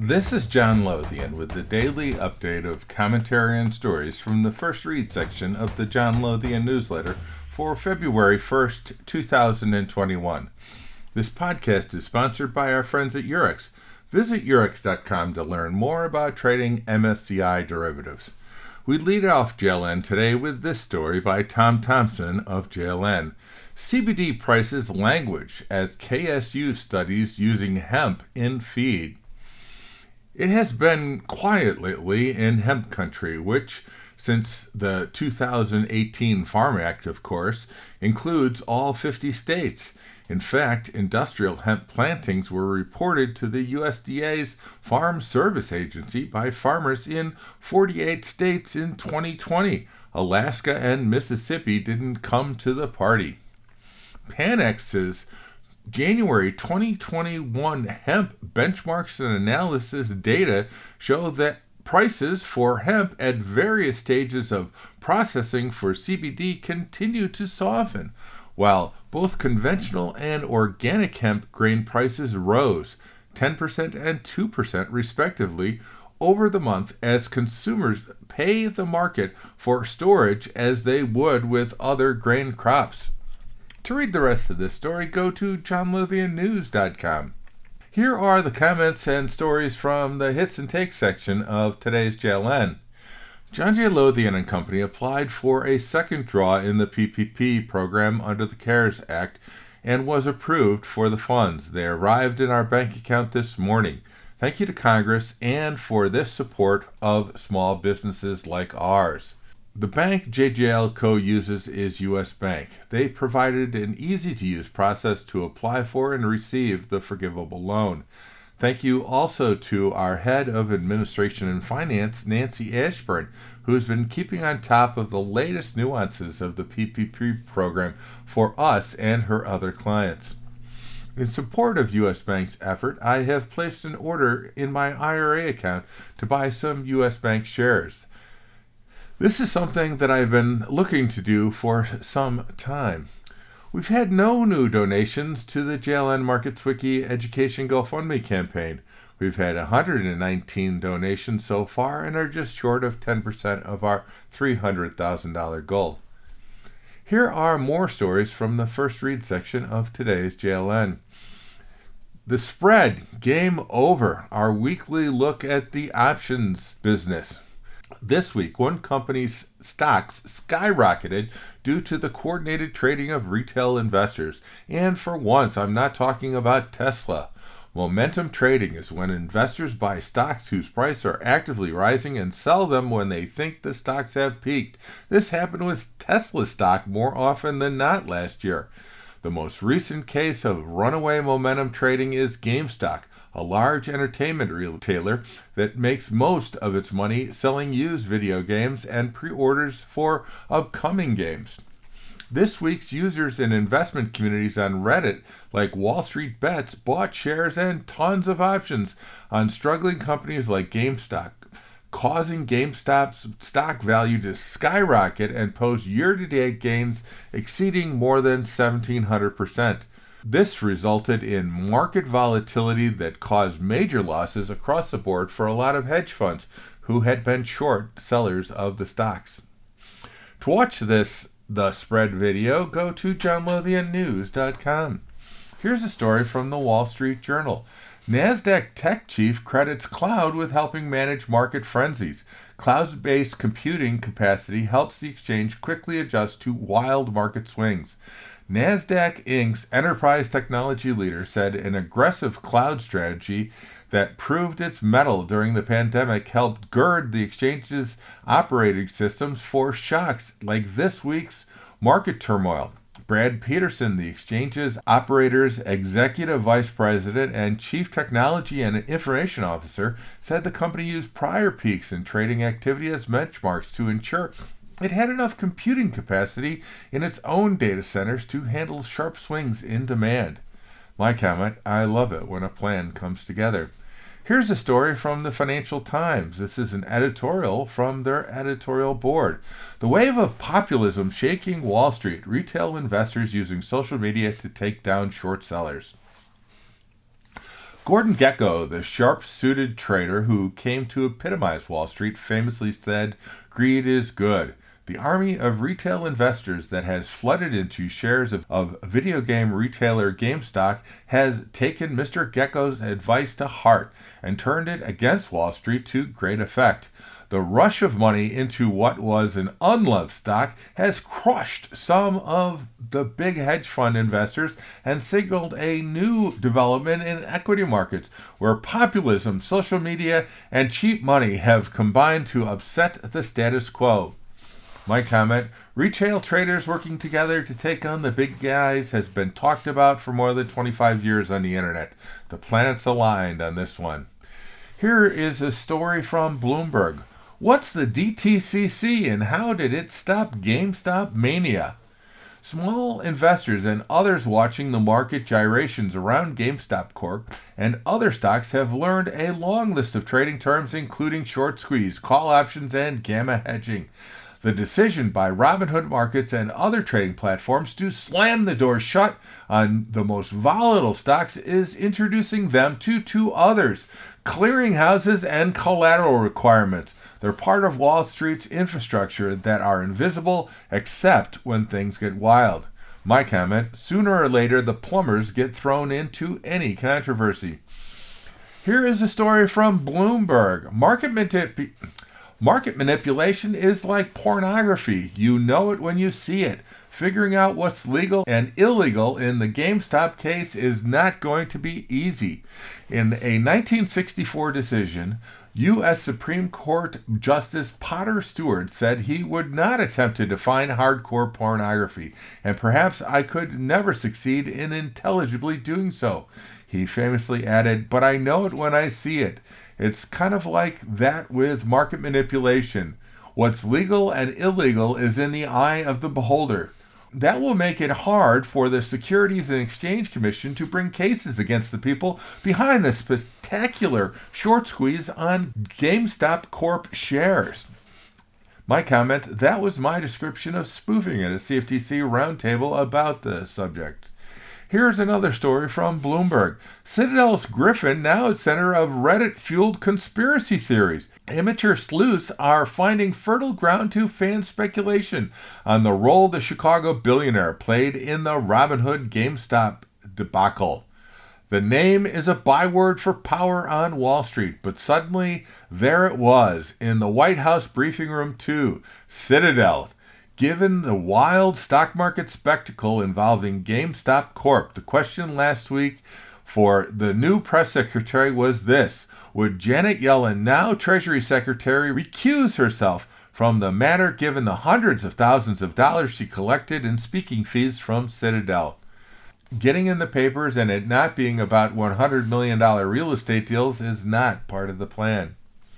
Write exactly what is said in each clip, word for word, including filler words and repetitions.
This is John Lothian with the daily update of commentary and stories from the First Read section of the John Lothian newsletter for February first, two thousand twenty-one. This podcast is sponsored by our friends at Eurex. Visit Eurex dot com to learn more about trading M S C I derivatives. We lead off J L N today with this story by Tom Thompson of J L N. C B D prices language as K S U studies using hemp in feed. It has been quiet lately in hemp country, which, since the two thousand eighteen Farm Act, of course, includes all fifty states. In fact, industrial hemp plantings were reported to the U S D A's Farm Service Agency by farmers in forty-eight states in twenty twenty. Alaska and Mississippi didn't come to the party. Panex's January twenty twenty-one hemp benchmarks and analysis data show that prices for hemp at various stages of processing for C B D continue to soften, while both conventional and organic hemp grain prices rose ten percent and two percent respectively over the month as consumers pay the market for storage as they would with other grain crops. To read the rest of this story, go to john lothian news dot com. Here are the comments and stories from the Hits and Takes section of today's J L N. John J. Lothian and Company applied for a second draw in the P P P program under the CARES Act and was approved for the funds. They arrived in our bank account this morning. Thank you to Congress and for this support of small businesses like ours. The bank J J L Co. uses is U S Bank. They provided an easy-to-use process to apply for and receive the forgivable loan. Thank you also to our Head of Administration and Finance, Nancy Ashburn, who has been keeping on top of the latest nuances of the P P P program for us and her other clients. In support of U S Bank's effort, I have placed an order in my I R A account to buy some U S Bank shares. This is something that I've been looking to do for some time. We've had no new donations to the J L N Markets Wiki Education GoFundMe campaign. We've had one hundred nineteen donations so far and are just short of ten percent of our three hundred thousand dollars goal. Here are more stories from the First Read section of today's J L N. The spread, game over. Our weekly look at the options business. This week, one company's stocks skyrocketed due to the coordinated trading of retail investors. And for once, I'm not talking about Tesla. Momentum trading is when investors buy stocks whose prices are actively rising and sell them when they think the stocks have peaked. This happened with Tesla stock more often than not last year. The most recent case of runaway momentum trading is GameStop, a large entertainment retailer that makes most of its money selling used video games and pre-orders for upcoming games. This week's users in investment communities on Reddit, like Wall Street Bets, bought shares and tons of options on struggling companies like GameStop, causing GameStop's stock value to skyrocket and post year-to-date gains exceeding more than seventeen hundred percent. This resulted in market volatility that caused major losses across the board for a lot of hedge funds who had been short sellers of the stocks. To watch this The Spread video, go to john lothian news dot com. Here's a story from the Wall Street Journal. NASDAQ tech chief credits cloud with helping manage market frenzies. Cloud-based computing capacity helps the exchange quickly adjust to wild market swings. NASDAQ Incorporated's enterprise technology leader said an aggressive cloud strategy that proved its mettle during the pandemic helped gird the exchange's operating systems for shocks like this week's market turmoil. Brad Peterson, the exchange's operator's executive vice president and chief technology and information officer, said the company used prior peaks in trading activity as benchmarks to ensure it had enough computing capacity in its own data centers to handle sharp swings in demand. My comment, I love it when a plan comes together. Here's a story from the Financial Times. This is an editorial from their editorial board. The wave of populism shaking Wall Street, retail investors using social media to take down short sellers. Gordon Gekko, the sharp-suited trader who came to epitomize Wall Street, famously said, "Greed is good." The army of retail investors that has flooded into shares of, of video game retailer GameStop has taken Mister Gekko's advice to heart and turned it against Wall Street to great effect. The rush of money into what was an unloved stock has crushed some of the big hedge fund investors and signaled a new development in equity markets where populism, social media, and cheap money have combined to upset the status quo. My comment, retail traders working together to take on the big guys has been talked about for more than twenty-five years on the internet. The planets aligned on this one. Here is a story from Bloomberg. What's the D T C C and how did it stop GameStop mania? Small investors and others watching the market gyrations around GameStop Corp and other stocks have learned a long list of trading terms including short squeeze, call options, and gamma hedging. The decision by Robinhood Markets and other trading platforms to slam the door shut on the most volatile stocks is introducing them to two others, clearinghouses and collateral requirements. They're part of Wall Street's infrastructure that are invisible except when things get wild. My comment, sooner or later the plumbers get thrown into any controversy. Here is a story from Bloomberg. Market manip- Market manipulation is like pornography. You know it when you see it. Figuring out what's legal and illegal in the GameStop case is not going to be easy. In a nineteen sixty-four decision, U S Supreme Court Justice Potter Stewart said he would not attempt to define hardcore pornography, and perhaps I could never succeed in intelligibly doing so. He famously added, "But I know it when I see it." It's kind of like that with market manipulation. What's legal and illegal is in the eye of the beholder. That will make it hard for the Securities and Exchange Commission to bring cases against the people behind the spectacular short squeeze on GameStop Corp shares. My comment, that was my description of spoofing at a C F T C roundtable about the subject. Here's another story from Bloomberg. Citadel's Griffin now at center of Reddit-fueled conspiracy theories. Amateur sleuths are finding fertile ground to fan speculation on the role the Chicago billionaire played in the Robinhood GameStop debacle. The name is a byword for power on Wall Street, but suddenly there it was in the White House briefing room too. Citadel. Given the wild stock market spectacle involving GameStop Corp, the question last week for the new press secretary was this: would Janet Yellen, now Treasury Secretary, recuse herself from the matter given the hundreds of thousands of dollars she collected in speaking fees from Citadel? Getting in the papers and it not being about one hundred million dollars real estate deals is not part of the plan.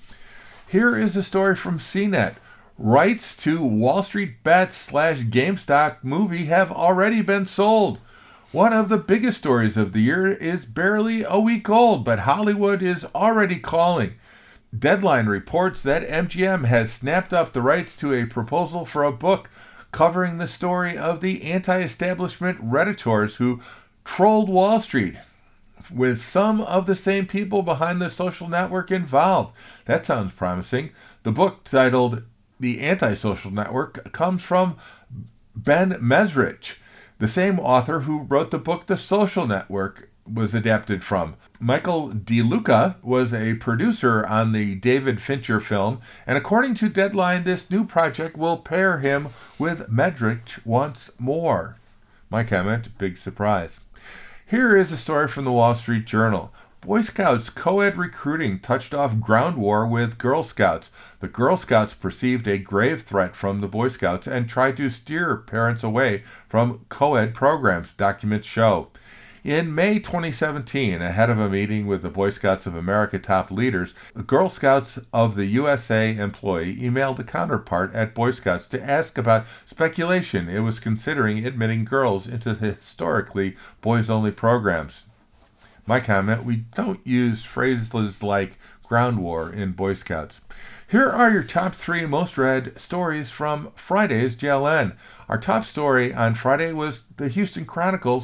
Here is a story from C net. Rights to Wall Street Bets slash GameStop movie have already been sold. One of the biggest stories of the year is barely a week old, but Hollywood is already calling. Deadline reports that M G M has snapped up the rights to a proposal for a book covering the story of the anti-establishment Redditors who trolled Wall Street, with some of the same people behind the social network involved. That sounds promising. The book, titled The Antisocial Network, comes from Ben Mesrich, the same author who wrote the book The Social Network was adapted from. Michael DeLuca was a producer on the David Fincher film, and according to Deadline, this new project will pair him with Mesrich once more. My comment, big surprise. Here is a story from the Wall Street Journal. Boy Scouts co-ed recruiting touched off ground war with Girl Scouts. The Girl Scouts perceived a grave threat from the Boy Scouts and tried to steer parents away from co-ed programs, documents show. In May twenty seventeen, ahead of a meeting with the Boy Scouts of America top leaders, the Girl Scouts of the U S A employee emailed a counterpart at Boy Scouts to ask about speculation it was considering admitting girls into the historically boys-only programs. My comment, we don't use phrases like ground war in Boy Scouts. Here are your top three most read stories from Friday's J L N. Our top story on Friday was the Houston Chronicle's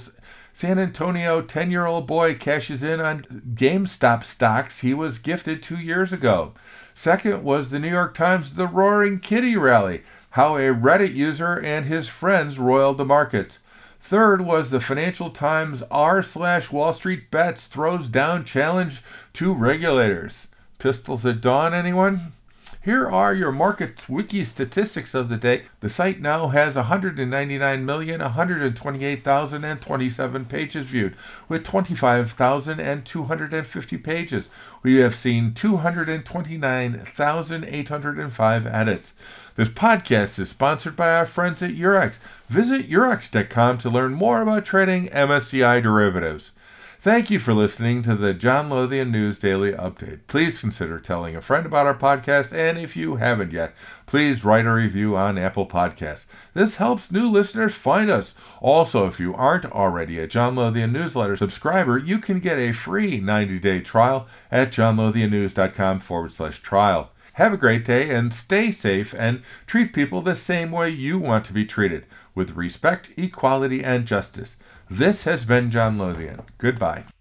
San Antonio ten-year-old boy cashes in on GameStop stocks he was gifted two years ago. Second was the New York Times The Roaring Kitty Rally, how a Reddit user and his friends roiled the markets. Third was the Financial Times r slash Wall Street Bets throws down challenge to regulators. Pistols at dawn, anyone? Here are your Markets Wiki statistics of the day. The site now has one hundred ninety-nine million, one hundred twenty-eight thousand twenty-seven pages viewed, with twenty-five thousand two hundred fifty pages. We have seen two hundred twenty-nine thousand eight hundred five edits. This podcast is sponsored by our friends at Eurex. Visit eurex dot com to learn more about trading M S C I derivatives. Thank you for listening to the John Lothian News Daily Update. Please consider telling a friend about our podcast, and if you haven't yet, please write a review on Apple Podcasts. This helps new listeners find us. Also, if you aren't already a John Lothian Newsletter subscriber, you can get a free ninety-day trial at johnlothiannews.com forward slash trial. Have a great day and stay safe and treat people the same way you want to be treated, with respect, equality, and justice. This has been John Lothian. Goodbye.